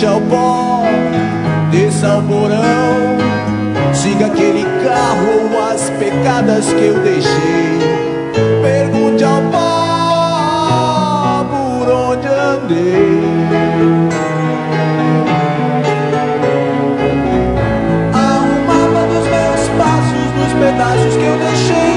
Pergunte ao pó, desça ao porão, siga aquele carro ou as pegadas que eu deixei. Pergunte ao pó por onde andei. Há um mapa dos meus passos, dos pedaços que eu deixei.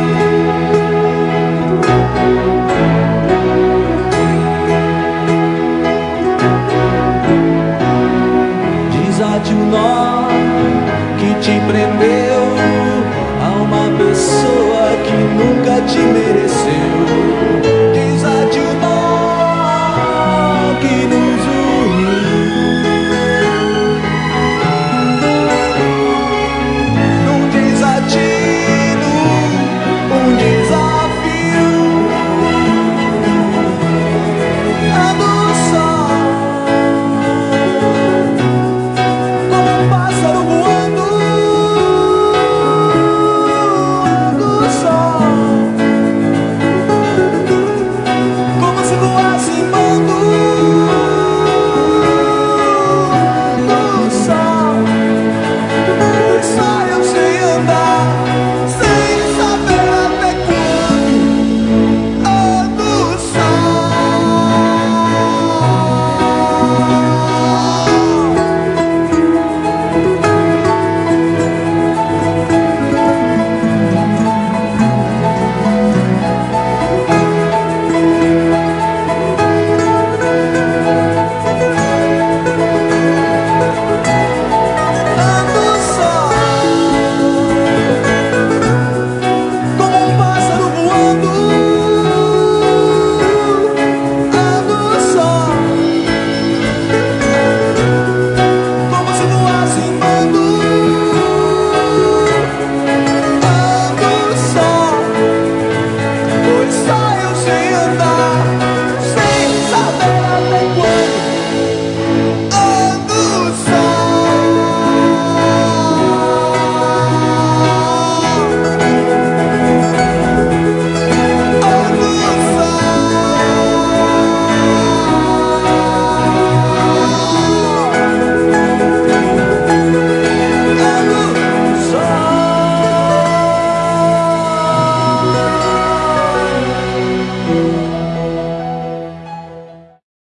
Desate o nó que te prendeu a uma pessoa que nunca te mereceu.